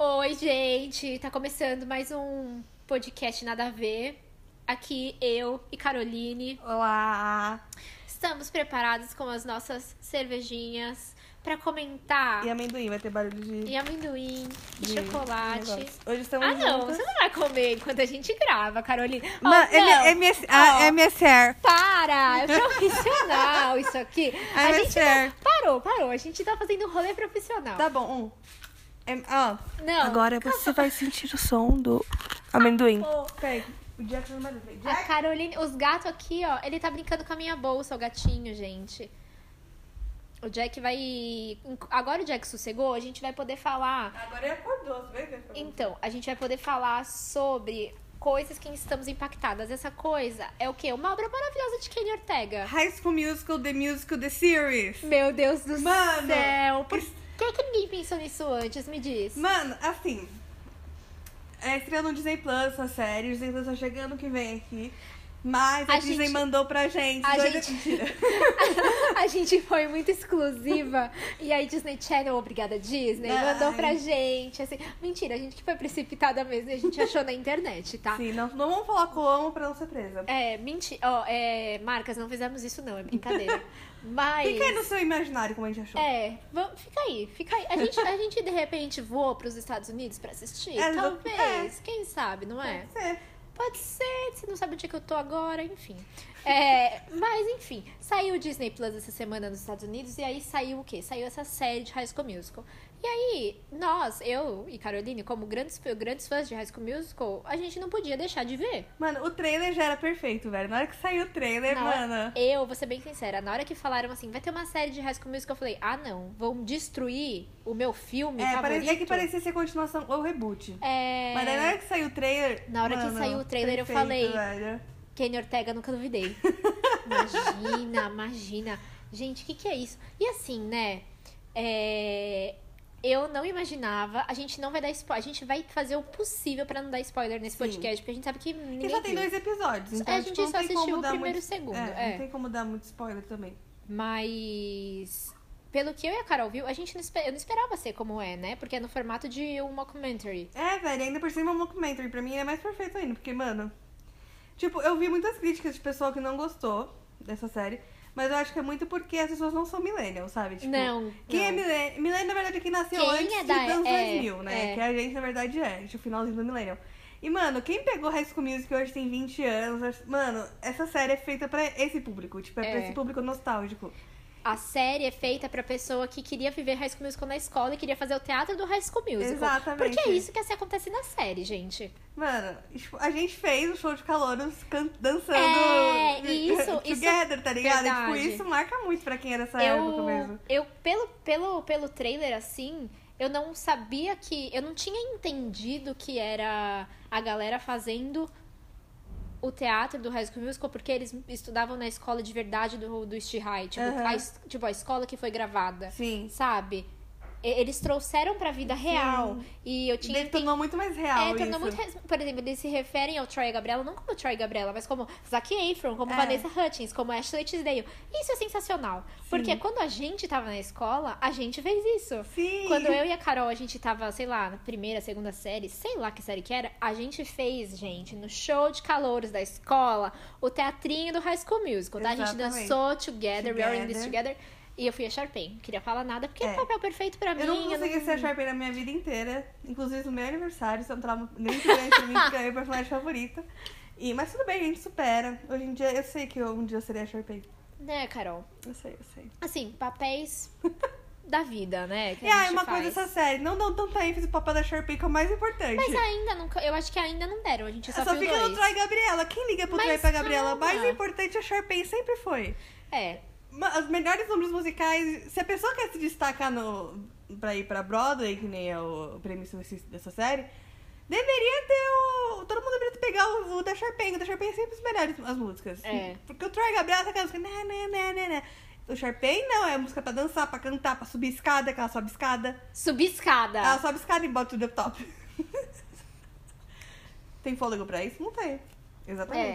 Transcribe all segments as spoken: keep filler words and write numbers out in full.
Oi, gente! Tá começando mais um podcast Nada a Ver. Aqui eu e Caroline. Olá! Estamos preparados com as nossas cervejinhas pra comentar. E amendoim, vai ter barulho de... E amendoim, e de chocolate. negócio. Hoje estamos Ah, não, juntas. você não vai comer enquanto a gente grava, Caroline. Oh, Mano, não. M S, ah, Oh, M S R. Para! É profissional isso aqui. A M S gente R. tá... Parou, parou. A gente tá fazendo um rolê profissional. Tá bom, um. Em- ó. Não. Agora você vai sentir o som do amendoim. Oh. Peraí, o Jack não vai ver. A Jack? Caroline, os gatos aqui, ó, ele tá brincando com a minha bolsa, o gatinho, gente. O Jack vai... Agora o Jack sossegou, a gente vai poder falar... Agora ele acordou, você vai ver. Então, a gente vai poder falar sobre coisas que estamos impactadas. Essa coisa é o quê? Uma obra maravilhosa de Kenny Ortega. High School Musical, The Musical, The Series. Meu Deus do Mano, céu! Por isso- que, que ninguém pensou nisso antes? Me diz. Mano, assim... É estreando no Disney Plus essa série. O Disney Plus tá chegando que vem aqui. Mas a, A Disney gente- mandou pra gente. a Doida- gente- Mentira. A gente foi muito exclusiva. E aí, Disney Channel, obrigada, Disney, Ai. mandou pra gente. Assim, mentira, a gente que foi precipitada mesmo e a gente achou na internet, tá? Sim, não, não vamos falar como pra não ser presa. É, mentira. Ó, é, Marcas, não fizemos isso, não, é brincadeira. Mas. Fica aí no seu imaginário como a gente achou. É, vamos, fica aí, fica aí. A gente, a gente de repente voou pros Estados Unidos pra assistir? É, Talvez, quem sabe, não é? Pode ser. Pode ser, você não sabe onde é que eu tô agora, enfim. É, mas, enfim, saiu o Disney Plus essa semana nos Estados Unidos e aí saiu o quê? Saiu essa série de High School Musical. E aí, nós, eu e Caroline, como grandes, grandes fãs de High School Musical, a gente não podia deixar de ver. Mano, o trailer já era perfeito, velho. Na hora que saiu o trailer, Na hora- mano. Eu, vou ser bem sincera, na hora que falaram assim, vai ter uma série de High School Musical, eu falei, ah não, vão destruir o meu filme É, favorito. pare- é que parecia ser continuação ou reboot. É... Mas daí na hora que saiu o trailer. Na hora que mano, saiu o trailer, eu perfeito, falei- velho. Kenny Ortega, nunca duvidei. Imagina, imagina. Gente, o que que é isso? E assim, né, é... eu não imaginava, a gente não vai dar spoiler, a gente vai fazer o possível pra não dar spoiler nesse Sim. podcast, porque a gente sabe que ninguém Porque só tem viu. dois episódios. Então, É, a tipo, gente não só tem assistiu como o dar primeiro e muito... o segundo, É, é. não tem como dar muito spoiler também. Mas, pelo que eu e a Carol viu, a gente não, esper... eu não esperava ser como é, né? Porque é no formato de um mockumentary. É, velho, ainda por cima é um mockumentary. Pra mim é mais perfeito ainda, porque, mano... Tipo, eu vi muitas críticas de pessoal que não gostou dessa série, mas eu acho que é muito porque as pessoas não são millennials, sabe? Tipo, Não, Quem não. é millennial? Millennial, na verdade, é quem nasceu Quem antes é dos da- anos é, dois mil, né? é. Que a gente, na verdade, é. Tipo, o finalzinho do millennial. E, mano, quem pegou High School Music hoje tem vinte anos, mano, essa série é feita pra esse público. Tipo, é, pra É. esse público nostálgico. A série é feita pra pessoa que queria viver High School Musical na escola e queria fazer o teatro do High School Musical. Exatamente. Porque é isso que assim acontece na série, gente. Mano, tipo, a gente fez o show de calouros can- dançando É, isso, together, isso- tá ligado? E, tipo, verdade. isso marca muito pra quem era essa época Eu, mesmo. eu pelo, pelo, pelo trailer, assim, eu não sabia que... Eu não tinha entendido que era a galera fazendo o teatro do High School Musical, porque eles estudavam na escola de verdade do, do East High. Tipo, Aham. a, es- tipo, a escola que foi gravada. Sim. Sabe? E- Eles trouxeram pra vida real. E eu tinha Ele tornou muito mais real É, tornou isso. muito. res- Por exemplo, eles se referem ao Troy e a Gabriela não como Troy e Gabriela, mas como Zac Efron, como É. Vanessa Hudgens, como Ashley Tisdale. Isso é sensacional. Porque Sim. quando a gente tava na escola, a gente fez isso. Sim. Quando eu e a Carol, a gente tava, sei lá, na primeira, segunda série, sei lá que série que era, a gente fez, gente, no show de calouros da escola, o teatrinho do High School Musical, tá? A gente Exatamente. dançou Together, We Are in This Together. Together. E eu fui a Sharpay. Não queria falar nada, porque é É. o papel perfeito pra mim. Eu não consegui ser a Sharpay na minha vida inteira. Inclusive no meu aniversário, isso é um trauma muito grande pra mim, porque é a minha personagem favorita. E, mas tudo bem, a gente supera. Hoje em dia, eu sei que eu, um dia eu serei a Sharpay. Né, Carol? Eu sei, eu sei. Assim, papéis da vida, né? Que E a ah, é gente uma faz. coisa dessa série. Não dão tanta ênfase pro papel da Sharpay, que é o mais importante. Mas ainda não. Eu acho que ainda não deram. A gente só, Só viu fica dois. no Troy e Gabriela. Quem liga pro Mas Troy e pra Gabriela? O calma. mais importante a Sharpay sempre foi. É. Ma- Os melhores números musicais. Se a pessoa quer se destacar no, pra ir pra Broadway, que nem é o, o prêmio desse- dessa série, deveria ter o. Todo mundo deveria pegar o, o da Sharpay. O da Sharpay é sempre os melhores as músicas. É. Porque o Troy e Gabriela tem aquela música. Né, né, né, né, né. O Sharpay não, é música pra dançar, pra cantar, pra subir escada, que ela sobe escada. Subir escada. Ela sobe escada e bota o the top. Tem fôlego pra isso? Não tem. Exatamente. É.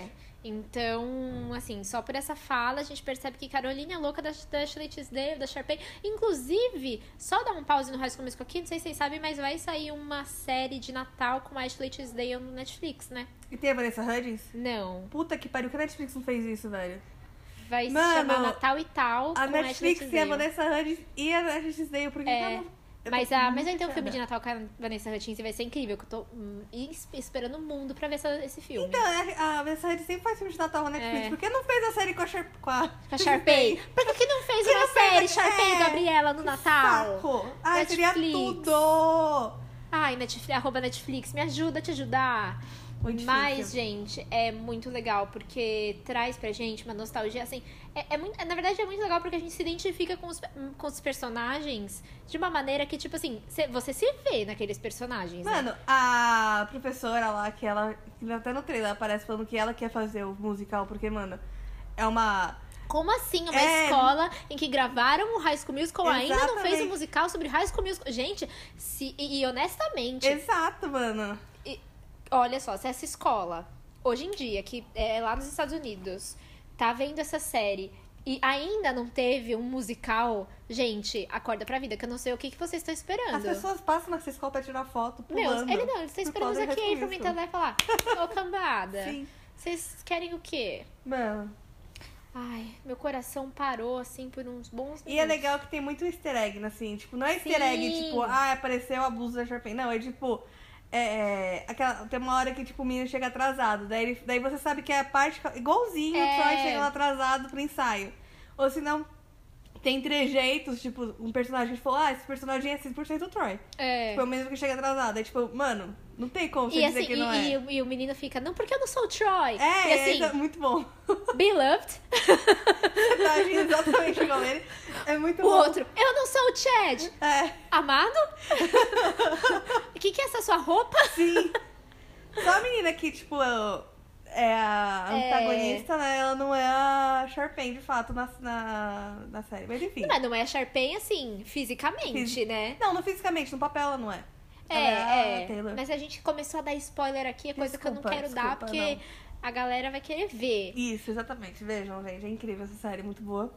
Então, assim, só por essa fala a gente percebe que Caroline é louca da, da Ashley Tisdale, da Sharpay. Inclusive, só dar um pause no High School Musical aqui, não sei se vocês sabem, mas vai sair uma série de Natal com a Ashley Tisdale no Netflix, né? E tem a Vanessa Hudgens? Não. Puta que pariu, que a Netflix não fez isso, velho? Vai Mano, se chamar Natal e Tal com A a Ashley Netflix tem a Tisdale. Vanessa Hudgens e a Ashley Tisdale, por que É. que ela não... Eu Mas, tô a, muito mas vai ter um filme chateada. de Natal com a Vanessa Hudgens e vai ser incrível, que eu tô hum, es- esperando o mundo pra ver essa, esse filme. Então, a a Vanessa Hudgens sempre faz filme de Natal na Netflix. É. Por que não fez a série com a, Sharp... com a... Com a Sharpay. Por que, que não fez Que uma não fez série a- Sharpay e é. Gabriela no Natal? Saco! Ai, seria Netflix. tudo! Ai, Netflix, arroba Netflix, me ajuda a te ajudar. Muito Mas, difícil. gente, é muito legal, porque traz pra gente uma nostalgia, assim... É, é muito, na verdade, é muito legal porque a gente se identifica com os, com os personagens de uma maneira que, tipo assim, cê- você se vê naqueles personagens, né? Mano, a professora lá, que ela... que até no trailer aparece falando que ela quer fazer o musical, porque, mano, é uma... Como assim uma É. escola em que gravaram o High School Musical ainda não fez Exatamente. um musical sobre High School Musical? Gente, se, e, e honestamente, Exato, mano. olha só, se essa escola, hoje em dia, que é lá nos Estados Unidos, tá vendo essa série e ainda não teve um musical, gente, acorda pra vida, que eu não sei o que, que vocês estão As esperando. pessoas passam nessa escola pra tirar foto, Meu, pulando. ele não, ele tá por esperando causa o do Zac High Efron School entrar lá e falar, ô cambada, Sim. vocês querem o quê? Mano. Ai, meu coração parou, assim, por uns bons minutos. E é legal que tem muito easter egg, assim, tipo, não é easter egg, Sim. tipo, ah, apareceu a blusa da Sharpay. Não, é tipo, é, aquela, tem uma hora que, tipo, o menino chega atrasado, daí, ele- daí você sabe que é a parte, igualzinho É. o Troy chegando atrasado pro ensaio. Ou se não, tem trejeitos, tipo, um personagem falou, ah, esse personagem é cem por cento o Troy. É. Tipo, é o mesmo que chega atrasado. É tipo, mano, não tem como você E, dizer assim, que não e, é. e o- e o menino fica, não, porque eu não sou o Troy. É, e assim, é muito bom. beloved. Você tá agindo exatamente igual ele. É muito O bom. outro, eu não sou o Chad. É, Amado? O que, que é essa sua roupa? sim. Só a menina que, tipo, é a É. antagonista, né? Ela não é a Sharpay, de fato, na, na, na série. Mas enfim. Mas não é a Sharpay, assim, fisicamente, Fisi- né? Não, não fisicamente, no papel ela não é. É, Ela a é. Taylor. Mas a gente começou a dar spoiler aqui, é coisa que eu não Desculpa, quero dar, desculpa, porque não. a galera vai querer ver. Isso, exatamente. Vejam, gente. É incrível essa série, muito boa.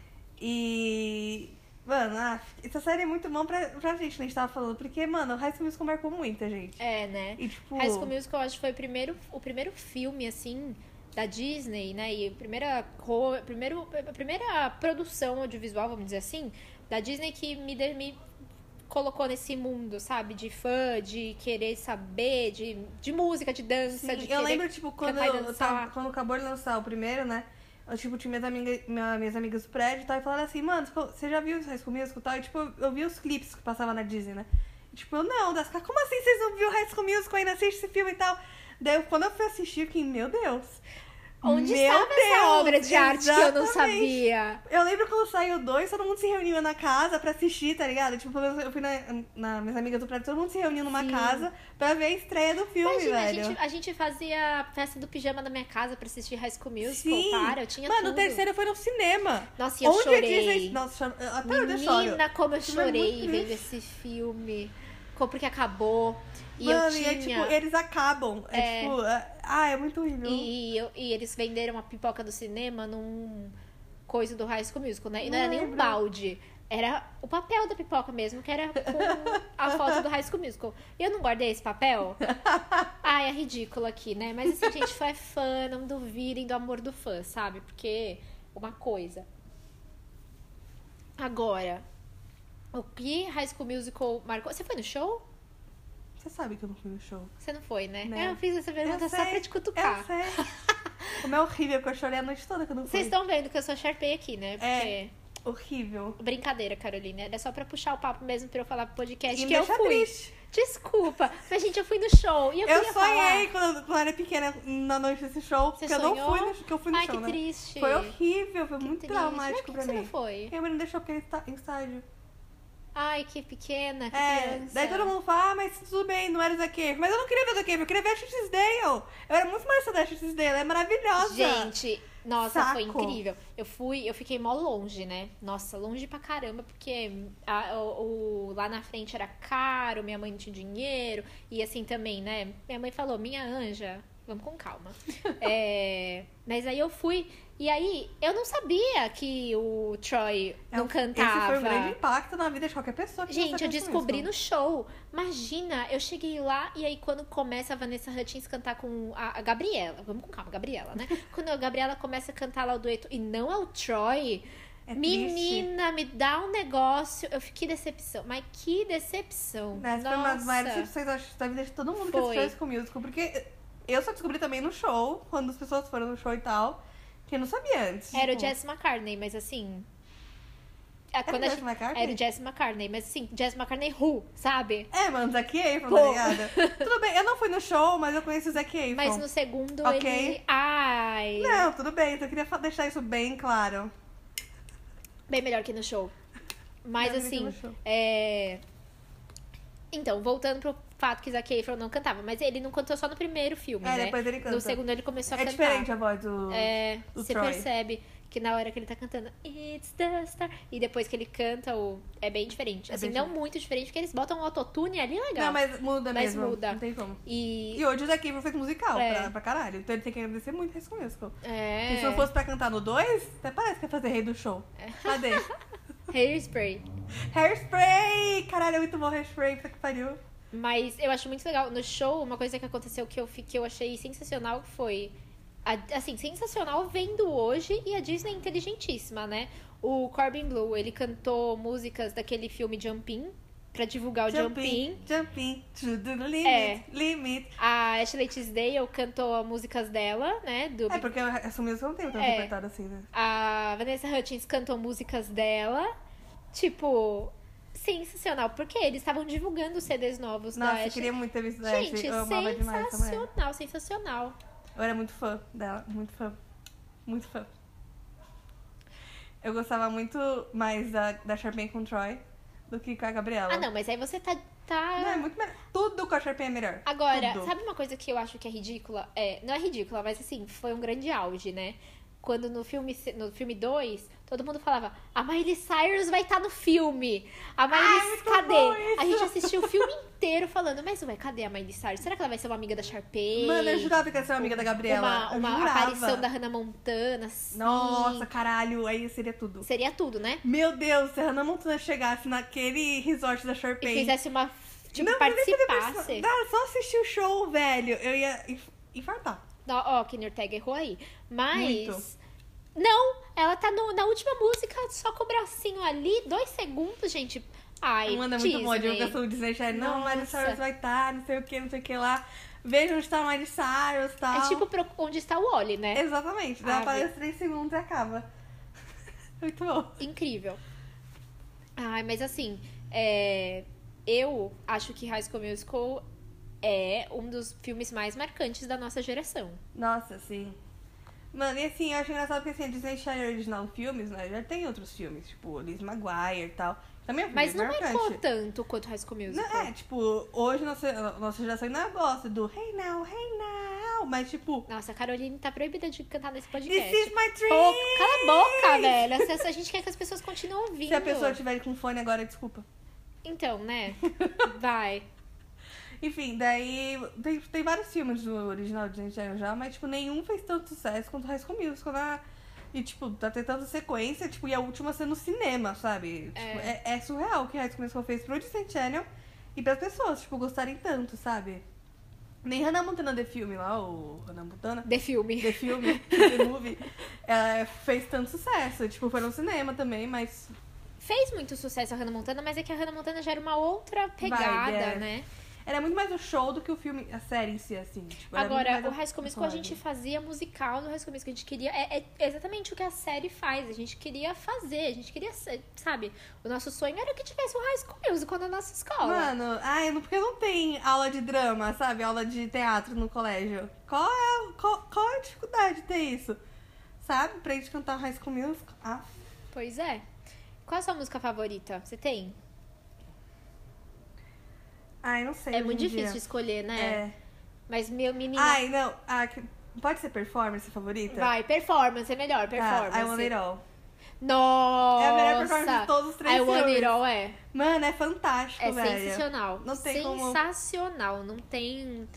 E. Mano, ah, essa série é muito bom pra, pra gente, que a gente tava falando. Porque, mano, High School Musical marcou muita gente. É, né? E, tipo. High School Musical, eu acho que foi o primeiro, o primeiro filme, assim, da Disney, né? E a primeira, ro- primeiro, a primeira produção audiovisual, vamos dizer assim, da Disney que me, de- me colocou nesse mundo, sabe? De fã, de querer saber, de, de música, de dança, Sim, de eu querer lembro, tipo, quando, cantar e eu dançar. tava, quando acabou de lançar o primeiro, né? Eu, tipo, tinha minhas amigas, minha- minhas amigas do prédio e tal, e falaram assim, mano, você já viu High School Musical e tal? E, tipo, eu, eu vi os clipes que passavam na Disney, né? E, tipo, eu não, das caras, como assim vocês não viram High School Musical ainda assiste esse filme e tal? Daí, eu- quando eu fui assistir, eu fiquei, meu Deus. Onde meu estava essa Deus, obra de arte que eu não exatamente. sabia? Eu lembro quando saiu o dois, todo mundo se reuniu na casa pra assistir, tá ligado? Tipo, pelo menos eu fui na, na minhas amigas do prédio, todo mundo se reuniu numa Sim. casa pra ver a estreia do filme, Imagina, a velho. gente, a gente fazia festa do pijama na minha casa pra assistir High School Musical. Sim. Para, eu tinha Mano, tudo. o terceiro foi no cinema. Nossa, e eu Onde chorei. a Disney... Nossa, choro- até hoje eu choro. Menina, como eu Foi muito chorei triste. vendo esse filme. Como porque acabou. E Mano, eu tinha... e é tipo, eles acabam. É, É. tipo, é- ah, é muito horrível. E, eu- e eles venderam uma pipoca do cinema num coisa do High School Musical, né? E não era nem um Lembro. balde. Era o papel da pipoca mesmo, que era com a foto do High School Musical. E eu não guardei esse papel. Ai, é ridículo aqui, né? Mas assim, gente, fã é fã, não duvidem do amor do fã, sabe? Porque uma coisa. Agora, o que High School Musical marcou? Você foi no show? Você sabe que eu não fui no show. Você não foi, né? Não. Eu fiz essa pergunta Eu só sei, pra te cutucar. Eu sei. Como é horrível, porque eu chorei a noite toda que eu não fui. Vocês estão vendo que eu sou Sharpay aqui, né? Porque... É. Horrível. Brincadeira, Carolina. Era só pra puxar o papo mesmo pra eu falar pro podcast E que me eu deixa fui. triste. Desculpa, mas gente, eu fui no show e eu, Eu queria sonhei falar. quando, quando eu era pequena na noite desse show, Você porque eu não sonhou? fui no, que eu fui no Ai, show, que né? triste. Foi horrível, foi Que muito triste. traumático Mas por que pra você mim. não foi? Minha mãe não deixou porque ele tá em estádio. Ai, que pequena, que É, criança. daí todo mundo fala, ah, mas tudo bem, não era o Zac Efron. Mas eu não queria ver o Zac Efron, eu queria ver a Ashley Dale. Eu era muito mais fã da Ashley Dale, ela é maravilhosa. Gente, nossa, Saco. foi incrível. Eu fui, eu fiquei mó longe, né? Nossa, longe pra caramba, porque a- o, o- lá na frente era caro, minha mãe não tinha dinheiro. E assim também, né? Minha mãe falou, minha anja, Vamos com calma. É, mas aí eu fui... E aí, eu não sabia que o Troy não É um- cantava. Esse foi um grande impacto na vida de qualquer pessoa que Gente, você eu pensa descobri nisso. no show. Imagina, eu cheguei lá e aí quando começa a Vanessa Hudgens cantar com a, a Gabriela. Vamos com calma, Gabriela, né? Quando a Gabriela começa a cantar lá o dueto e não é o Troy... É Menina, me dá um negócio. Eu fiquei decepção. Mas que decepção. Essa foi uma das maiores Nossa. decepções, acho, da vida de todo mundo que Foi. assistiu High School Musical. Porque eu só descobri também no show, quando as pessoas foram no show e tal, que eu não sabia antes. Era o tipo, Jesse McCartney, mas assim... a- Era quando o a Jesse gente- McCartney? Era o Jesse McCartney, mas assim, Jesse McCartney who, sabe? É, mano, Zac Efron, Pô. tá ligado? Tudo bem, eu não fui no show, mas eu conheci o Zac Efron. Mas no segundo Ok. ele... Ai... Não, tudo bem, só queria fa- deixar isso bem claro. Bem melhor que no show. Mas Bem melhor que assim, no show. é... Então, voltando pro fato que Zac Efron não cantava. Mas ele não cantou só no primeiro filme, É, né? depois ele canta. No segundo ele começou a É cantar. diferente a voz do, É, do você Troy. percebe que na hora que ele tá cantando It's the Star, e depois que ele canta, o... é bem diferente. É Assim, bem não diferente. muito diferente, porque eles botam um autotune ali legal. Não, mas muda Mas mesmo. muda. Não tem como. E... E hoje o Zac Efron fez musical É. pra, pra caralho. Então ele tem que agradecer muito High School Musical. É... E se não fosse pra cantar no dois, até parece que ia fazer rei do show. Cadê? Hairspray. Hairspray! Caralho, é muito bom Hairspray, puta que pariu. Mas eu acho muito legal. No show, uma coisa que aconteceu que eu, fi- que eu achei sensacional foi... a- assim, sensacional vendo hoje, e a Disney é inteligentíssima, né? O Corbin Bleu, ele cantou músicas daquele filme Jumpin, pra divulgar o Jumpin. Jumping, to the limit, É. limit. A Ashley Tisdale cantou músicas dela, né? Do É, porque essa música não tem tanto É. repertório assim, né? A Vanessa Hudgens cantou músicas dela. Tipo, sensacional. Porque eles estavam divulgando os C Ds novos da Nossa, eu Ashley. queria muito ter visto a Gente, Ashley. Eu amava demais essa mulher. sensacional, sensacional. Eu era muito fã dela, muito fã. Muito fã. Eu gostava muito mais da, da Sharpay com o Troy do que com a Gabriela. Ah, não, mas aí você tá. tá... Não, é muito melhor. Tudo com a Sharpay é melhor. Agora, Tudo. sabe uma coisa que eu acho que é ridícula? É, não é ridícula, mas assim, foi um grande auge, né? Quando no filme no filme dois, todo mundo falava, a Miley Cyrus vai estar no filme. A Miley, Ai, muito bom cadê? isso. A gente assistiu o filme inteiro falando, mas ué, cadê a Miley Cyrus? Será que ela vai ser uma amiga da Sharpay? Mano, eu jurava que ia ser uma amiga da Gabriela. Uma, Eu uma jurava. aparição da Hannah Montana, assim. Nossa, caralho, aí seria tudo. Seria tudo, né? Meu Deus, se a Hannah Montana chegasse naquele resort da E Sharpay... fizesse uma, tipo, Não, não nem fazer participasse. perso- Dá, só assistir o show, velho. Eu ia inf- infartar. Ó, ó, Kenny Ortega errou aí. Mas... Muito. Não, ela tá no- na última música, só com o bracinho ali, dois segundos, gente. Ai, Mano, é Disney. muito bom a divulgação do Disney Channel. Não, Miley Nossa. Cyrus vai estar, não sei o que, não sei o que lá. Veja onde tá a Miley Cyrus e tal. É tipo pro- onde está o Oli, né? Exatamente. Ela Ah, aparece três segundos e acaba. Muito bom. Incrível. Ai, mas assim, é, eu acho que High School Musical é um dos filmes mais marcantes da nossa geração. Nossa, sim. Mano, e assim, eu acho engraçado porque assim, a Disney Channel original filmes, né? Já tem outros filmes, tipo Liz Maguire e tal. Também é um filme Mas não marcante. marcou tanto quanto High School Musical. Não, é, tipo, hoje nossa, nossa geração ainda gosta do Hey Now, Hey Now. Mas, tipo, Nossa, a Caroline tá proibida de cantar nesse This podcast. is my dream. Pô, cala a boca, velho. Se a gente quer que as pessoas continuem ouvindo. Se a pessoa estiver com fone agora, desculpa. Então, né? Vai. Enfim, daí tem, tem vários filmes do original de Disney Channel já, mas, tipo, nenhum fez tanto sucesso quanto High School Musical. Na... E, tipo, tá tentando sequência, tipo, e a última sendo no cinema, sabe? É. Tipo, é, é surreal o que High School Musical fez pro Disney Channel e pras pessoas, tipo, gostarem tanto, sabe? Nem Hannah Montana The Filme lá, o Hannah Montana... The filme. The Filme, The Movie, ela fez tanto sucesso. Tipo, foi no cinema também, mas... Fez muito sucesso a Hannah Montana, mas é que a Hannah Montana já era uma outra pegada, é. né? Era muito mais o show do que o filme, a série em si, assim. Tipo, era muito Agora, mais o High School Musical a gente fazia musical do High School Musical. A gente queria... É, é exatamente o que a série faz. A gente queria fazer. A gente queria ser, sabe? O nosso sonho era que tivesse um High School Musical na nossa escola. Mano, ai, não, porque não tem aula de drama, sabe? Aula de teatro no colégio. Qual é, qual, qual é a dificuldade de ter isso? Sabe? Pra gente cantar High School Musical. Ah, Pois é. Qual é a sua música favorita? Você tem? ai, não sei. É hoje muito em difícil dia. escolher, né? É. Mas meu menino... Ai, não. Ah, que- pode ser performance favorita? Vai, performance é melhor, Tá, performance. I Want It All. Nossa! É a melhor performance de todos os três I Want It filmes. All é. Mano, é fantástico, É velho. sensacional. Não tem como- sensacional. Não tem...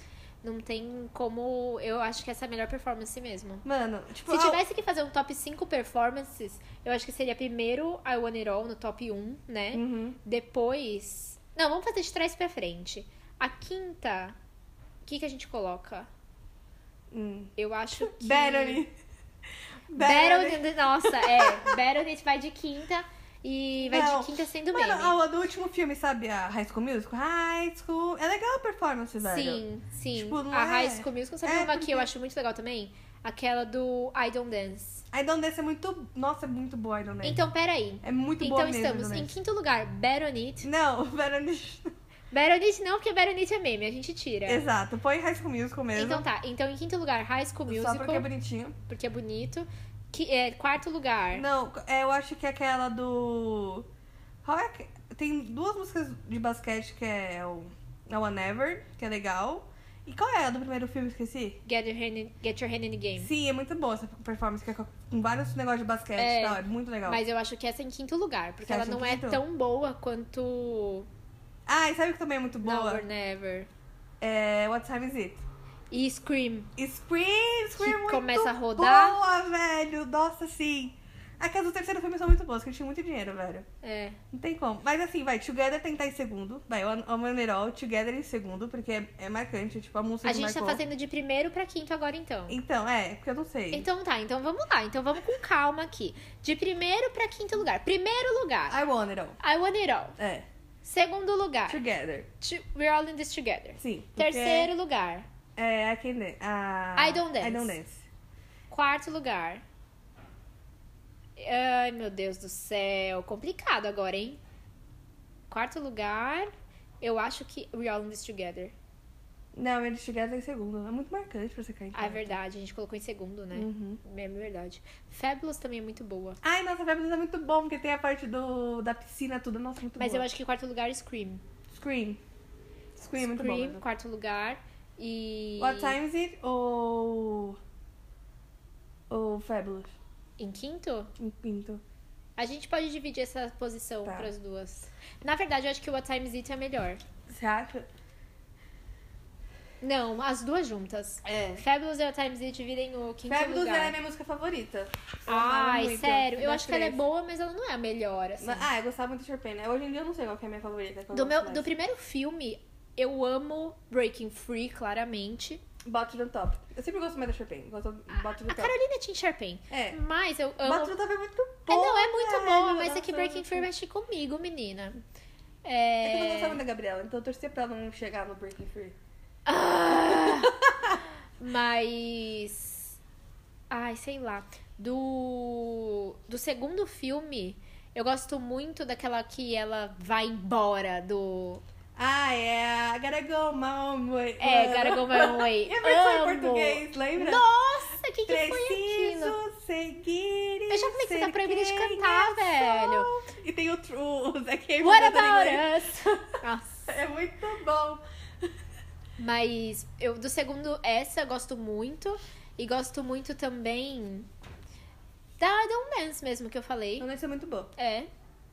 Não tem como... Eu acho que essa é a melhor performance mesmo. Mano, tipo... Se ah, tivesse que fazer um top cinco performances, eu acho que seria primeiro I Want It All no top um, né? Uhum. Depois... Não, vamos fazer de trás pra frente. A quinta... O que, que a gente coloca? Hum. Eu acho que... Battery. Battle... Nossa, é. Battle vai de quinta e vai Não. de quinta sendo Mano, meme. a do último filme, sabe? A High School Musical? High School... É legal a performance, velho. Sim, sim. Tipo, não a é- High School Musical, sabe é uma que porque- eu acho muito legal também? Aquela do I Don't Dance. A I Don't Dance é muito... Nossa, é muito boa a I Don't Dance. Então, peraí. É muito Então boa mesmo. estamos I Don't em Dance. quinto lugar, Bad On It. Não, Veronique... Bad On It não, porque Bad On It é meme, a gente tira. Exato, põe High School Musical mesmo. Então tá, então em quinto lugar, High School Musical, Só porque é bonitinho. porque é bonito. Que, é, quarto lugar, Não, é, eu acho que é aquela do... Qual é que- Tem duas músicas de basquete que é o I Want Never, que é legal. E qual é a do primeiro filme? Esqueci. Get Your Hand in, Get Your Hand in the Game. Sim, é muito boa essa performance, que é com com vários negócios de basquete É, e tal. É muito legal. Mas eu acho que essa é em quinto lugar, porque Você ela acha em não é quinto? tão boa quanto Ah, e sabe o que também é muito Now boa? or Never. É What Time Is It? E Scream. Scream! Scream é muito começa a rodar. boa, velho! Nossa, sim! Aquelas do terceiro filme são muito boas, porque eu tinha muito dinheiro, velho. É. Não tem como. Mas assim, vai, Together tem que estar em segundo. Vai, o Want It All, Together em segundo, porque é, é marcante, tipo, a música A que gente tá marcou. fazendo de primeiro pra quinto agora, então. Então, é, porque eu não sei. Então tá, então vamos lá. Então vamos com calma aqui. De primeiro pra quinto lugar. Primeiro lugar, I Want It All. I Want It All. É, Segundo lugar, Together. To- We're All in This Together. Sim. porque Terceiro lugar, É, I Can Dance. A... I Don't Dance. I Don't Dance. quarto lugar. Ai, meu Deus do céu. Complicado agora, hein? Quarto lugar, eu acho que We're All in This Together. Não, eles Together em segundo. É muito marcante pra você cair em Ah, é quarto. verdade, a gente colocou em segundo, né? Uhum. É verdade. Fabulous também é muito boa. Ai, nossa, Fabulous é muito bom, porque tem a parte do, da piscina, tudo. Nossa, muito Mas boa. eu acho que quarto lugar, Scream. Scream. Scream é muito bom. Scream, mesmo. quarto lugar. E. What Time Is It ou... ou Fabulous? Em quinto? Em quinto. A gente pode dividir essa posição Tá. pras duas. Na verdade, eu acho que o What Time Is It é melhor. Você acha? Não, as duas juntas. É. Fabulous e What Time Is It dividem o quinto Fabulous lugar. é a minha música favorita. Eu amava Ai, muito. sério. Eu Das acho que ela é três. boa, mas ela não é a melhor, assim. Mas- Ah, eu gostava muito de Sharpay, né? Hoje em dia eu não sei qual que é a minha favorita. que eu Do, gosto meu, mais. do primeiro filme, eu amo Breaking Free, claramente. Bot the Top. Eu sempre gosto mais da Sharpay. Gosto do Bot the A Top. Carolina tinha Sharpay. É. Mas eu amo... Bot the Top é muito É, boa. não, é muito velho. boa, mas é que Nossa, Breaking eu- Free mexe comigo, menina. É que eu não É... gostava da Gabriela, então eu torcia pra ela não chegar no Breaking Free. Ah! Mas... Ai, sei lá. Do... Do segundo filme, eu gosto muito daquela que ela vai embora, do... Ah, é a Gotta Go My Own Way. É, Gotta Go My Own Way. E a versão em Amo. português, lembra? Nossa, o que, que foi aquilo? Preciso seguir e Eu já falei que você tá ser proibido de quem cantar, eu velho. sou. E tem o, tr- o Zac Efron What cantando em about inglês. us? Nossa. É muito bom. Mas eu do segundo, essa eu gosto muito. E gosto muito também da I Don't Dance mesmo, que eu falei. Então isso é muito bom. É.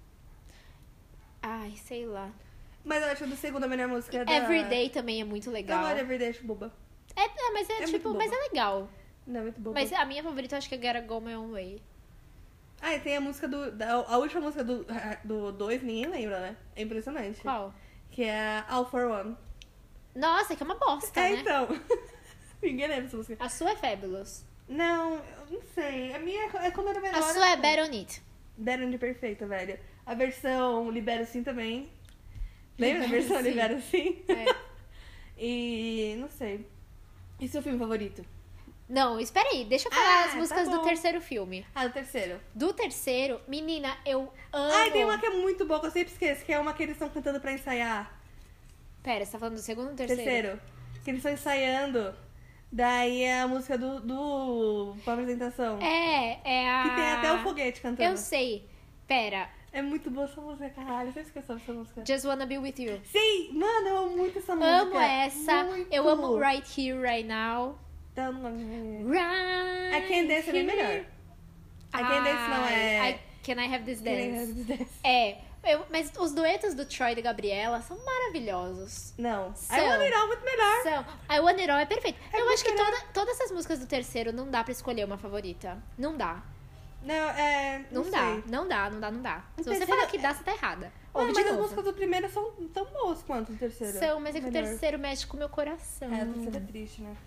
Ai, sei lá. Mas eu acho que do segundo a melhor música é da... Everyday também é muito Eu legal. gosto de Everyday, acho boba. É, é, mas é, É muito tipo, mas boba. é legal. Não, é muito boba. Mas a minha favorita eu acho que é Gotta Go My Own Way. Ah, e tem a música do... Da, a última música do do dois, ninguém lembra, né? É impressionante. Qual? Que é All For One. Nossa, que é uma bosta, é, né? então. Ninguém lembra essa música. A sua é Fabulous. Não, eu não sei. A minha é quando era menor. A sua é Bad On It. Deram de perfeita, velho. A versão Libero Sim também. Lembra da Libero versão Sim. Libero Sim? É. E não sei. E seu filme favorito? Não, espera aí, deixa eu falar Ah, as tá músicas do bom. terceiro filme. Ah, o terceiro. Do terceiro, menina, eu amo. Ai, tem uma que é muito boa, que eu sempre esqueço, que é uma que eles estão cantando pra ensaiar. Pera, você tá falando do segundo ou do terceiro? Terceiro. Que eles estão ensaiando. Daí é a música do, do pra apresentação. É, é a... Que tem até o foguete cantando. Eu sei. Pera, É muito boa essa música, caralho. Eu sempre esqueço dessa música. Just Wanna Be With You. Sim, mano, eu amo muito essa música. Amo essa. Muito. Eu amo Right Here, Right Now. Então, Right I Can Dance é bem Here. melhor. I Can Dance não é... I, Can I Have This Can I Dance? Have This Dance? É, Eu, mas os duetos do Troy e da Gabriela são maravilhosos. Não. São. I Want It All é muito melhor. São. I Want It All é perfeito. É eu muito acho que melhor. toda, todas essas músicas do terceiro não dá pra escolher uma favorita. Não dá. Não, é... Não, Não, dá. sei. Não dá, não dá, não dá. Se O você terceiro falar que é- dá, você tá errada. Não, Ouve mas de as novo. músicas do primeiro são tão boas quanto o terceiro. São, mas é que o Melhor. terceiro mexe com o meu coração. É, o terceiro é triste, né?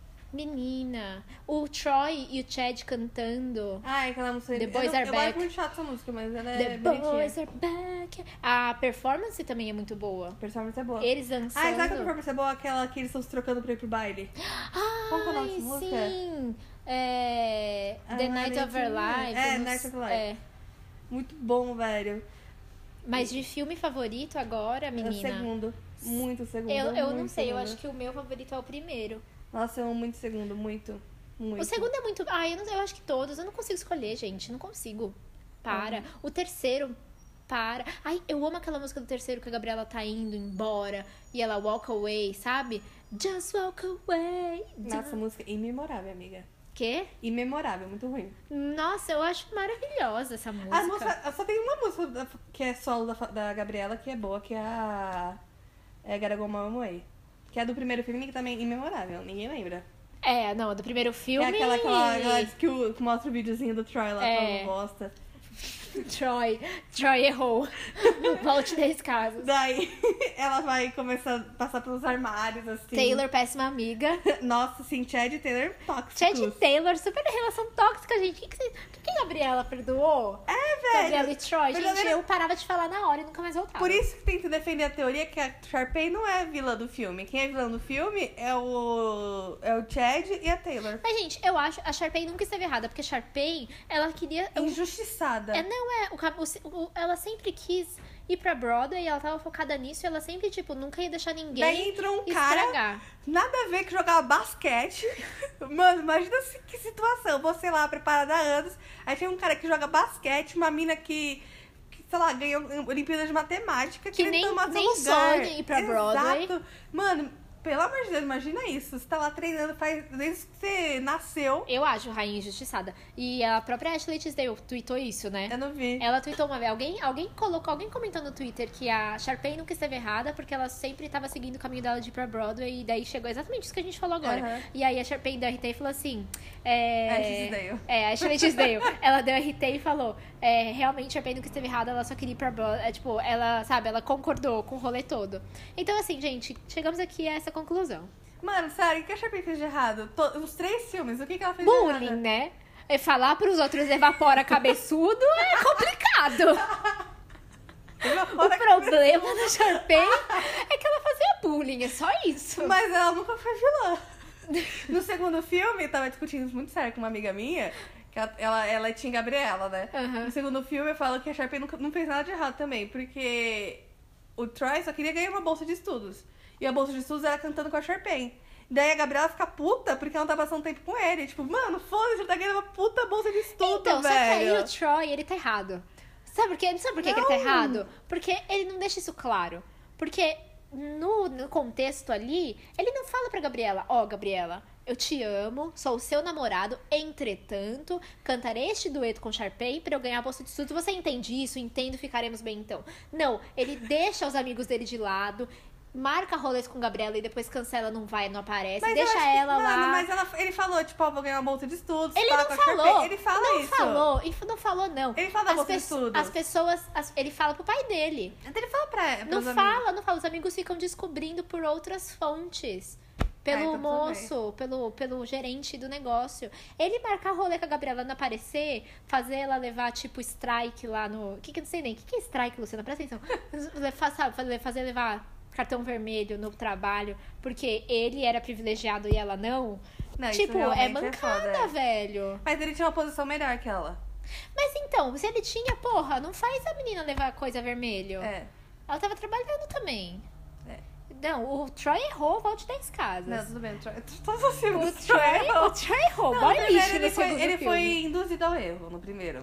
Menina, o Troy e o Chad cantando. Ah, aquela música... The eu Boys não- Are eu Back. acho muito chata essa música, mas ela é The bonitinha. Boys Are Back. A performance também é muito boa. A performance é boa. Eles dançando. Ah, sabe que a performance é boa? Aquela que eles estão se trocando pra ir pro baile. Como que é o nome Ai, dessa música? sim. É... I The Want Night It of Our To- Lives. É, eu não Night of Our s- Lives. Muito bom, velho. Mas de filme favorito agora, É o menina? segundo. Muito segundo. Eu, eu não muito sei, eu segundo. acho que o meu favorito é o primeiro. Nossa, eu amo muito segundo, muito. Muito. O segundo é muito. Ah, eu, não, eu acho que todos. Eu não consigo escolher, gente. Não consigo. Para. O terceiro. Para. Ai, eu amo aquela música do terceiro que a Gabriela tá indo embora. E ela walk away, sabe? Just walk away. Nossa, música imemorável, amiga. Quê? Imemorável, muito ruim. Nossa, eu acho maravilhosa essa música. A música, só tem uma música da- que é solo da, da Gabriela que é boa, que é a. É Gotta Go My Own Way. Que é do primeiro filme, que também é imemorável, ninguém lembra. É, não, do primeiro filme. É aquela, aquela, aquela que, o- que mostra o videozinho do Troy lá, É. falando bosta. Troy. Troy errou. Volte dez casas. Daí ela vai começar a passar pelos armários, assim. Taylor, péssima amiga. Nossa, sim, Chad e Taylor tóxicos. Chad e Taylor, super relação tóxica, gente. O que, que, você- o que que a Gabriela perdoou? É, velho. Gabriela e Troy. Gente, Verdadeira- eu parava de falar na hora e nunca mais voltava. Por isso que tenta defender a teoria que a Sharpay não é a vilã do filme. Quem é vilã do filme é o, é o Chad e a Taylor. Mas, gente, eu acho a Sharpay nunca esteve errada, porque a Sharpay, ela queria. Injustiçada. É, não é. O, cap- o- o- ela sempre quis ir pra Broadway, ela tava focada nisso, e ela sempre, tipo, nunca ia deixar ninguém Daí entrou um cara, estragar. nada a ver, que jogava basquete. Mano, imagina se- que situação. Você lá, preparada há anos. Aí tem um cara que joga basquete, uma mina que, que sei lá, ganhou Olimpíadas de Matemática. Que querendo nem- tomar seu nem lugar. sonha ir pra Broadway. Exato. Mano, pelo amor de Deus, imagina isso. Você tá lá treinando faz, desde que você nasceu. Eu acho rainha injustiçada. E a própria Ashley Tisdale tweetou isso, né? Eu não vi. Ela tweetou uma vez. Alguém, alguém colocou, alguém comentou no Twitter que a Sharpay nunca esteve errada porque ela sempre estava seguindo o caminho dela de ir pra Broadway. E daí chegou exatamente isso que a gente falou agora. Aham. E aí a Sharpay deu R T e falou assim. É, Ashley Tisdale. É, a Ashley Tisdale. Ela deu R T e falou: é, realmente a Sharpay nunca esteve errada, ela só queria ir pra Broadway. É, tipo, ela, sabe, ela concordou com o rolê todo. Então, assim, gente, chegamos aqui a essa conclusão. Mano, sério, o que a Sharpay fez de errado? To- Os três filmes, o que, que ela fez de Bullying, errado? né? E falar pros outros evapora cabeçudo é complicado. O problema da Sharpay é que ela fazia bullying, é só isso. Mas ela nunca foi vilã. No segundo filme, eu tava discutindo isso muito sério com uma amiga minha, que ela, ela, ela tinha Gabriela, né? Aham. No segundo filme, eu falo que a Sharpay nunca, não fez nada de errado também, porque o Troy só queria ganhar uma bolsa de estudos. E a bolsa de estudos era cantando com a Sharpay. Daí a Gabriela fica puta porque ela não tá passando tempo com ele. Tipo, mano, foda-se, ele tá ganhando uma puta bolsa de estudo, Então, só que aí velho. o Troy, ele tá errado. Sabe por quê? Sabe por quê que ele tá Não. errado? Porque ele não deixa isso claro. Porque no, no contexto ali, ele não fala pra Gabriela: ó, Gabriela, eu te amo, sou o seu namorado, entretanto, cantarei este dueto com Sharpay pra eu ganhar a bolsa de estudos. Você entende isso? Entendo, ficaremos bem então. Não, ele deixa os amigos dele de lado, marca rolês com Gabriela e depois cancela, não vai, não aparece, Mas eu deixa acho que- ela lá. mano, mas ela, ele falou, tipo, ó, vou ganhar uma bolsa de estudos. Ele fala não com a Sharpay. falou. Ele fala não isso. falou. Ele não falou, não. Ele fala da as, bolsa de pesso- estudos. as pessoas. as- ele fala pro pai dele. Então ele fala pra Não pros fala, amigos. não fala. Os amigos ficam descobrindo por outras fontes. Pelo Ah, então tudo moço, pelo, pelo gerente do negócio. Ele marcar rolê com a Gabriela não aparecer, fazer ela levar, tipo, strike lá no. Que que eu não sei nem. O que, que é strike, Luciana? Presta atenção. Fa- Sabe, fazer, fazer levar cartão vermelho no trabalho, porque ele era privilegiado e ela não. Não, isso tipo, é realmente é mancada, foda, é. velho. Mas ele tinha uma posição melhor que ela. Mas então, se ele tinha, porra, não faz a menina levar coisa vermelho. É. Ela tava trabalhando também. É. Não, o Troy errou, volte dez casas. Não, tudo bem. o Troy- Todos os o, filmes do Troy, Troy errou. o Troy errou, Não, boy no primeiro lixo no ele foi, segundo ele filme. foi induzido ao erro, no primeiro.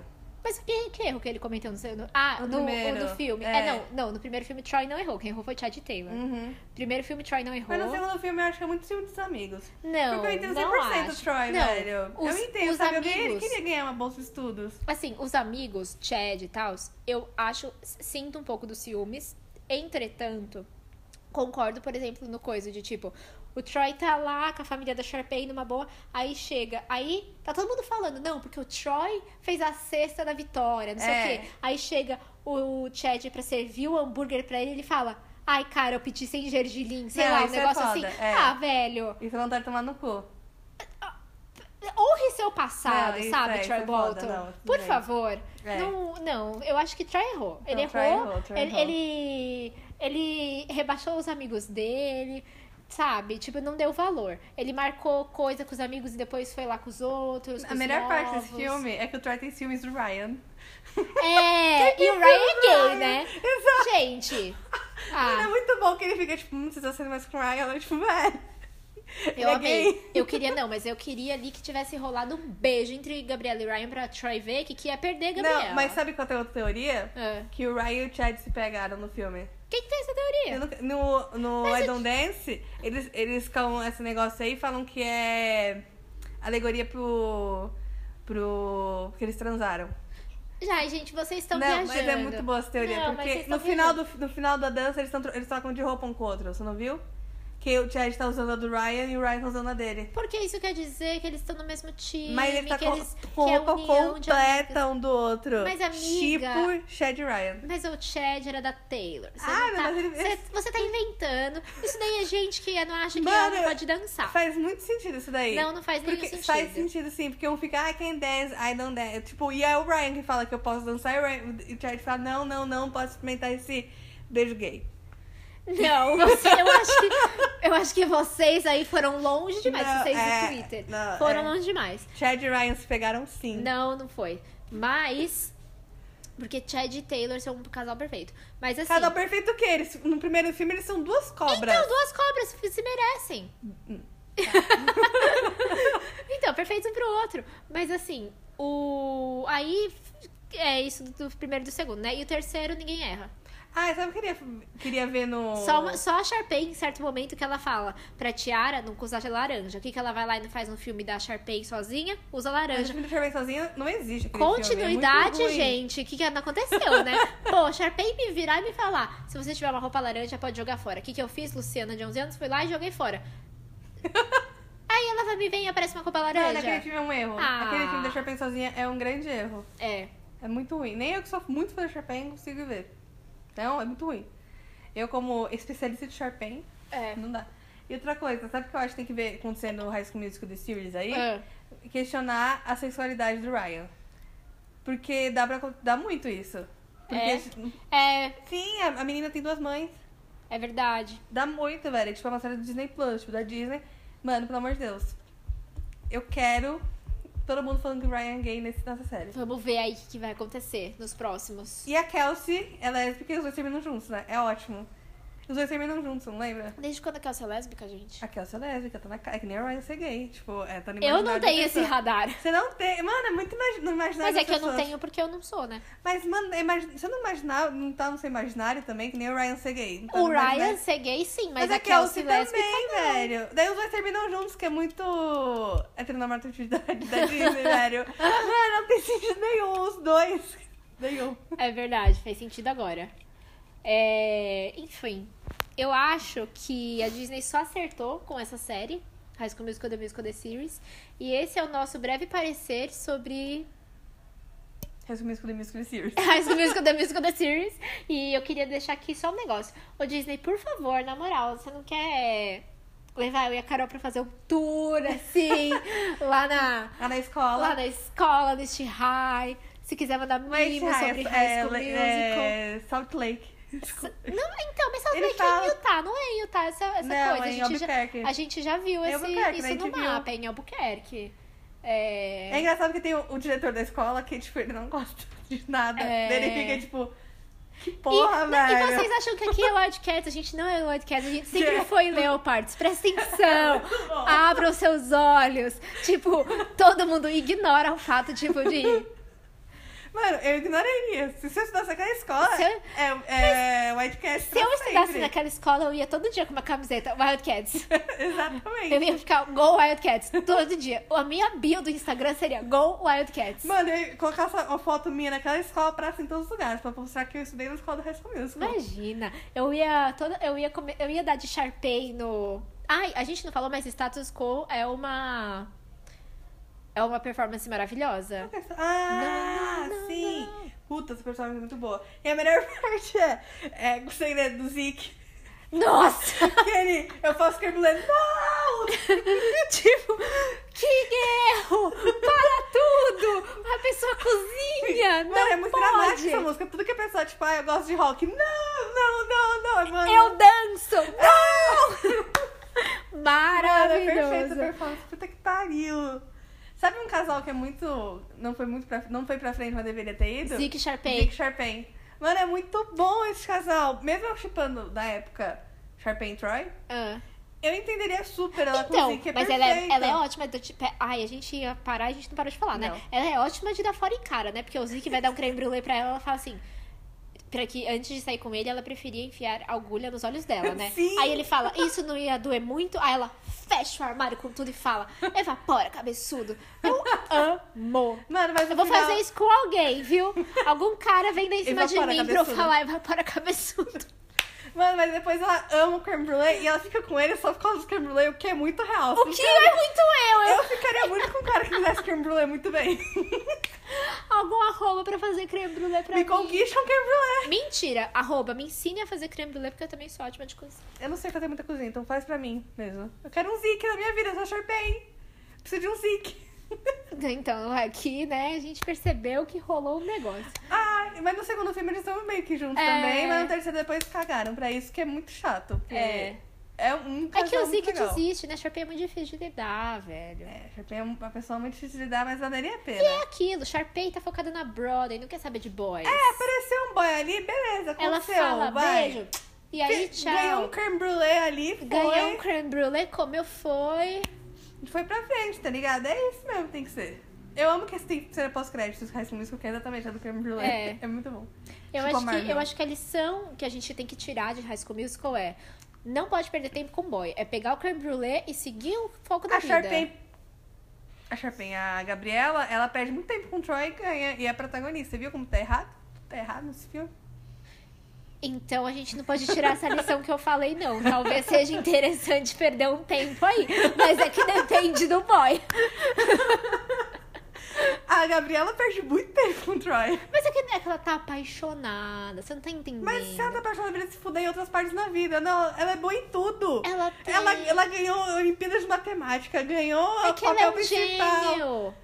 Mas que, que erro que ele cometeu no seu... no- ah, No no, primeiro, no filme. é. É. não, não, no primeiro filme Troy não errou. Quem errou foi Chad Taylor. Uhum. Primeiro filme Troy não errou. Mas no segundo filme eu acho que é muito filme dos amigos. Não, Porque eu entendo não cem por cento acho. Troy, Não, velho. os- eu entendo, os sabe? Eu ganhei- Ele amigos- queria ganhar uma bolsa de estudos. Assim, os amigos, Chad e tal, eu acho, sinto um pouco dos ciúmes. Entretanto, concordo, por exemplo, no coisa de tipo, o Troy tá lá com a família da Sharpay numa boa, aí chega, aí tá todo mundo falando, não, porque o Troy fez a cesta da vitória, não sei É. o quê. Aí chega o Chad pra servir o hambúrguer pra ele, ele fala, ai, cara, eu pedi sem gergelim, sei Não, lá, um isso é negócio foda, assim. é. Ah, velho, Isso não tá tomando no cu. honre seu passado, Não, isso sabe, é- isso Troy é foda, Bolton? não, tudo Por bem. favor. É. Não, não, eu acho que Troy errou. Ele Não, Troy errou, errou, Troy ele, errou. ele, ele rebaixou os amigos dele, sabe? Tipo, não deu valor. Ele marcou coisa com os amigos e depois foi lá com os outros. com A os melhor parte desse novos. filme é que o Troy tem ciúmes do Ryan. É, e o Ryan é gay, né? Exato. Gente. Mano, é Ah, muito bom que ele fica tipo, hum, vocês estão sendo mais com o Ryan. Ela, tipo, velho. Ele eu é amei. gay. Eu queria, não, mas eu queria ali que tivesse rolado um beijo entre Gabriela e Ryan pra Troy ver que, que ia perder Gabriela. Não, mas sabe qual tem outra teoria? Ah. Que o Ryan e o Chad se pegaram no filme. Quem que tem essa teoria? Eu nunca- No, no Mas I eu- Don't Dance, eles, eles com esse negócio aí falam que é alegoria pro. pro. que eles transaram. Já, gente, vocês estão Não, viajando. mas é muito boa essa teoria. Não, mas porque vocês no estão final, viajando. do, no final da dança eles, tão, tro- eles trocam de roupa um com o outro, você não viu? Que o Chad tá usando a do Ryan e o Ryan tá usando a dele. Porque isso quer dizer que eles estão no mesmo time. Mas ele tá que com, eles, com que é roupa união de completa amigas. um do outro. Mas, amiga- Tipo Chad e Ryan. Mas o Chad era da Taylor. Você, Ah, não tá, mas ele- você, você tá inventando. Isso daí é gente que não acha que Mano, homem pode dançar. Faz muito sentido isso daí. Não, não faz nenhum Porque sentido. faz sentido sim, porque um fica, I can dance, I don't dance. Tipo, e é o Ryan que fala que eu posso dançar, e o, Ryan, e o Chad fala, não, não, não, posso experimentar esse beijo gay. Não, você- eu, acho que, eu acho que vocês aí foram longe demais. Não, vocês é, do Twitter. não, foram é. longe demais. Chad e Ryan se pegaram sim. Não, não foi. Mas. Porque Chad e Taylor são um casal perfeito. Mas assim. Casal perfeito o quê? Eles, no primeiro filme eles são duas cobras. Então, duas cobras se merecem. Então, perfeito um pro outro. Mas assim, o. Aí é isso do primeiro e do segundo, né? E o terceiro ninguém erra. Ah, sabe o que eu queria, queria ver no... Só, uma- só a Sharpay, em certo momento, que ela fala pra Tiara não usar laranja. O que, que ela vai lá e não faz um filme da Sharpay sozinha? Usa Mas o laranja. filme do Charlie sozinho não existe aquele filme, é Continuidade, muito ruim. gente. O que, que não aconteceu, né? Pô, Sharpay me virar e me falar: se você tiver uma roupa laranja, pode jogar fora. O que, que eu fiz, Luciana, de onze anos? Fui lá e joguei fora. Aí ela vai me ver e aparece uma roupa laranja. Mano, aquele filme é um erro. Ah. Aquele filme da Sharpay sozinha é um grande erro. É. É muito ruim. Nem eu que sou muito fã da Sharpay não consigo ver. Então, é muito ruim. Eu, como especialista de Sharpay, É. não dá. E outra coisa, sabe o que eu acho que tem que ver acontecendo no High School Musical The Series aí? Ah. Questionar a sexualidade do Ryan. Porque dá pra dá muito isso. Porque, É, sim, a, a menina tem duas mães. é verdade. Dá muito, velho. Tipo, é uma série do Disney Plus, tipo, da Disney. Mano, pelo amor de Deus. Eu quero todo mundo falando que o Ryan é gay nesse, nessa série. Vamos ver aí o que, que vai acontecer nos próximos. E a Kelsey, ela é porque os dois terminam juntos, né? É ótimo. Os dois terminam juntos, não lembra? Desde quando a Kelsey é lésbica, gente? A Kelsey é lésbica, tá na cara. É que nem o Ryan ser gay. Tipo, é, tá no Eu não imaginário da tenho esse pessoa. radar. Você não tem. Mano, é muito imagi- no imaginário Mas é das que eu não pessoas. tenho porque eu não sou, né? Mas, mano, imagi- você não imaginar, não tá no seu imaginário também, que nem o Ryan ser gay. Não tá O no Ryan imaginário. ser gay, sim, mas, Mas a a Kelsey Kelsey lésbica, também, não. velho. Daí os dois terminam juntos, que é muito heteronormatividade da Disney, velho. Mano, não tem sentido nenhum, os dois. Nenhum. É verdade, faz sentido agora. É, enfim, eu acho que a Disney só acertou com essa série, High School Musical The Musical The Series. E esse é o nosso breve parecer sobre Resumindo com The Musical Series. High School Musical The Musical The Series. E eu queria deixar aqui só um negócio. Ô Disney, por favor, na moral, você não quer levar eu e a Carol pra fazer um tour, assim, lá na, Lá na escola. lá na escola, neste high. Se quiser mandar Mas, mimos ah, sobre é, High School é, Musical. é, Salt Lake. Não, então, mas Salt Ele Lake fala- é em Utah, não é em Utah essa, essa Não, coisa. é A em gente, já, Albuquerque. a gente já viu É esse, Albuquerque, né? isso A gente no viu. mapa, é em Albuquerque. É... É engraçado que tem o, o diretor da escola que, tipo, ele não gosta de nada. É. Daí ele fica, tipo, que E, porra, velho. e vocês acham que aqui é Wildcats? A gente não é Wildcats, a gente sempre Gente. foi Leopards. Presta atenção, Muito bom. abram seus olhos. Tipo, todo mundo ignora o fato, tipo, de... Mano, eu ignoraria. Se eu estudasse naquela escola, Se eu- é, é White Cat Se pra eu estudasse sempre. naquela escola, eu ia todo dia com uma camiseta Wildcats. Exatamente. Eu ia ficar Go Wildcats todo dia. A minha bio do Instagram seria Go Wildcats. Mano, eu ia colocar essa- uma foto minha naquela escola pra assim, em todos os lugares, pra mostrar que eu estudei na escola do High School Musical. Imagina, eu ia toda, eu ia comer, eu ia dar de Sharpay no. Ai, a gente não falou, mas Status Quo é uma é uma performance maravilhosa. Ah, Não, não, sim. não. Puta, essa personagem é muito boa. E a melhor parte é, é o segredo do Zeke. Nossa! Que ele, eu faço creme-brulee, não! Tipo, que erro! Para tudo! A pessoa cozinha! Mano, não é muito pode! dramática essa música. Tudo que a pessoa, tipo, ah, eu gosto de rock. Não, não, não, não. Mano, Eu danço! Não! Mano, é perfeito essa Maravilhoso! performance. Puta que pariu. Sabe um casal que é muito... Não foi muito pra, não foi pra frente, mas deveria ter ido? Zeke Sharpay. Zeke Sharpay. Mano, é muito bom esse casal. Mesmo eu chipando da época Sharpay e Troy, Ah. eu entenderia super ela com o Então, Zeke. É mas ela é, perfeita. ela é ótima. Do, tipo, é- ai, a gente ia parar, a gente não parou de falar, né? Não. Ela é ótima de dar fora em cara, né? Porque o Zeke vai dar um creme brulee pra ela, ela fala assim. Pra que antes de sair com ele, ela preferia enfiar agulha nos olhos dela, né? Sim. Aí ele fala, isso não ia doer muito? Aí ela fecha o armário com tudo e fala, evapora, cabeçudo. Eu amo. Mano, mas Eu no vou final... fazer isso com alguém, viu? Algum cara vem em cima de Evapora, mim pra eu cabeçudo. falar, evapora, cabeçudo. Mano, mas depois ela ama o creme brulee e ela fica com ele só por causa do creme brulee, o que é muito real. O que é muito eu? eu... Eu ficaria muito com um cara que fizesse creme brulee muito bem. Algum arroba pra fazer creme brulee pra Me mim. conquista um creme brulee. Mentira, arroba, me ensine a fazer creme brulee, porque eu também sou ótima de cozinha. Eu não sei fazer muita cozinha, então faz pra mim mesmo. Eu quero um Zeke na minha vida, eu sou Sharpay. Preciso de um Zeke. Então, aqui, né, a gente percebeu que rolou um negócio. Ah, mas no segundo filme eles estão meio que juntos É. também, mas no terceiro depois cagaram pra isso, que é muito chato. porque É. É um É casal que o muito Zeke legal. desiste, né? Sharpay é muito difícil de lidar, velho. É, Sharpay é uma pessoa muito difícil de lidar, mas valeria a pena. E é aquilo, Sharpay tá focada na Broadway, não quer saber de boys. É, apareceu um boy ali, beleza, Ela aconteceu, fala, vai. beijo. E aí, Fe- Ganhou um tchau. creme brulee ali, foi. Ganhou um creme brulee, comeu, foi. Foi pra frente, tá ligado? É isso mesmo que tem que ser. Eu amo que esse tem cena pós-créditos, High School Musical, que é exatamente a do creme brulee. É. É muito bom. Eu, Tipo a acho que, Marvel. eu acho que a lição que a gente tem que tirar de High School Musical é não pode perder tempo com boy. É pegar o creme brulee e seguir o foco da A vida. Sharpay, a Sharpay, a Gabriela, ela perde muito tempo com o Troy e ganha. E é a protagonista. Você viu como tá errado? Tá errado nesse filme? Então a gente não pode tirar essa lição que eu falei, não. Talvez seja interessante perder um tempo aí. Mas é que depende do boy. A Gabriela perde muito tempo com o Troy. Mas é que, é que ela tá apaixonada. Você não tá entendendo. Mas se ela tá apaixonada, ela se fuder em outras partes da vida. Não, ela é boa em tudo. Ela tem... Ela, ela ganhou a Olimpíadas de Matemática, ganhou É o que ela é papel um principal. gênio.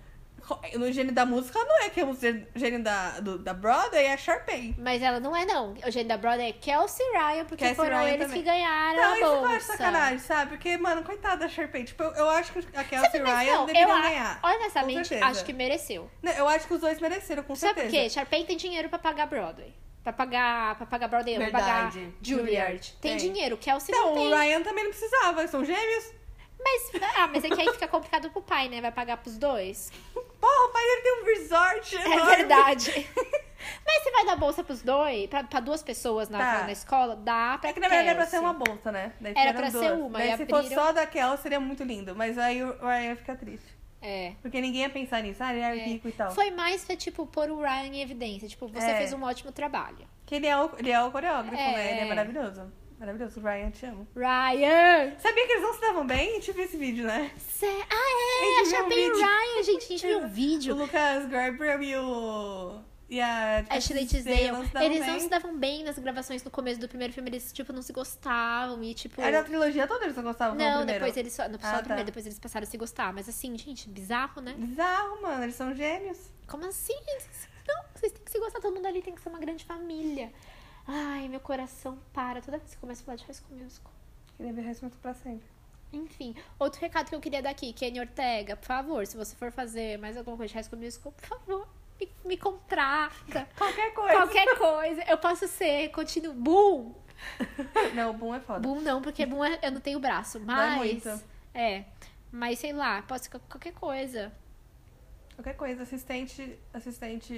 No gênio da música não é que é o gênio da, do, da Broadway, é a Sharpay. Mas ela não é, não. O gênio da Broadway é Kelsey Ryan, porque Kelsey foram Ryan eles também. que ganharam Não, a isso eu bolsa. acho sacanagem, sabe? Porque, mano, coitada da Sharpay. Tipo, eu, eu acho que a Kelsey Sabe, mas Ryan não, deveria eu, a- ganhar. honestamente, certeza. acho que mereceu. Não, eu acho que os dois mereceram, com Sabe certeza. por quê? Sharpay tem dinheiro pra pagar Broadway. Pra pagar, pra pagar Broadway, pra pagar Verdade. Juilliard. Juilliard. Tem Tem. dinheiro, Kelsey Então, não tem. o Ryan também não precisava, são gêmeos. Mas, ah, mas é que aí fica complicado pro pai, né? Vai pagar pros dois. Porra, o pai dele tem um resort É enorme. verdade. Mas se vai dar bolsa pros dois, pra, pra duas pessoas na, Tá. na escola, dá pra É que na verdade era pra Kelsey. ser uma bolsa, né? Daí Era fizeram pra duas. ser uma, Daí e se fosse abriram- só da Kelsey seria muito lindo. Mas aí o Ryan fica triste. É. Porque ninguém ia pensar nisso. Ah, ele é, É. rico e tal. Foi mais, foi, tipo, pôr o Ryan em evidência. Tipo, você É. fez um ótimo trabalho. Que ele é o, ele é o coreógrafo, É. né? Ele é maravilhoso. Maravilhoso. Ryan, te amo. Ryan! Sabia que eles não se davam bem? A gente viu esse vídeo, né? Cé... Ah, A é! gente A viu um Sharpay e o vídeo. Ryan, gente. A gente viu um O vídeo. Lucas Garber e o... E a Ashley Tisdale não se Tisdale. davam Eles bem. não se davam bem nas gravações no começo do primeiro filme. Eles, tipo, não se gostavam e, tipo... Era a trilogia toda eles só gostavam no Não, primeiro. depois eles só... Não, só Ah, o tá. primeiro, depois eles passaram a se gostar. Mas assim, gente, bizarro, né? Bizarro, mano. Eles são gêmeos. Como assim, gente? Não, vocês têm que se gostar. Todo mundo ali tem que ser uma grande família. Ai, meu coração para toda vez que começa a falar de High School Musical. Queria ver High pra sempre. Enfim, outro recado que eu queria dar aqui, Kenny Ortega, por favor, se você for fazer mais alguma coisa de High School Musical, por favor, me, me contrata. Qualquer coisa. Qualquer coisa. Eu posso ser, continuo, boom. Não, o Boom é foda. Boom não, porque boom é- eu não tenho braço, Dói mas... muito. É, mas sei lá, posso ser qualquer coisa. Qualquer coisa. Assistente... Assistente...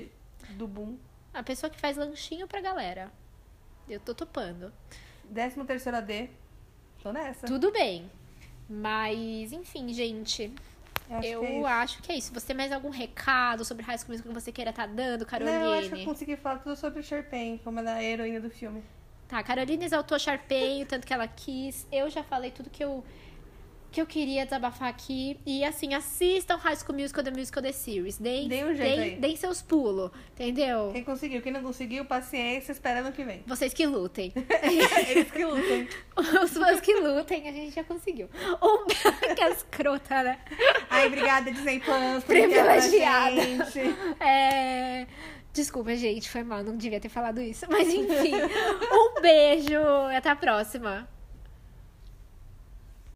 Do boom. A pessoa que faz lanchinho pra galera. Eu tô topando. Décimo terceiro A D. Tô nessa. Tudo bem. Mas, enfim, gente. Acho eu que é isso. acho que é isso. Você tem mais algum recado sobre High School Musical que você queira estar dando, Caroline? Não, eu acho que eu consegui falar tudo sobre o Sharpay, como ela é a heroína do filme. Tá, Caroline exaltou Sharpay, o tanto que ela quis. Eu já falei tudo que eu, que eu queria desabafar aqui. E, assim, assistam High School Musical, The Musical, The Series. Deem, Deem um jeito deem, aí. deem seus pulos, entendeu? Quem conseguiu, quem não conseguiu, paciência, espera ano que vem. Vocês que lutem. Eles que lutem. Os fãs que lutem, a gente já conseguiu. Um que é escrota, né? Ai, obrigada, Disney Plus, por enviar pra Privilegiada. gente. É... Desculpa, gente, foi mal, não devia ter falado isso. Mas enfim, um beijo e até a próxima.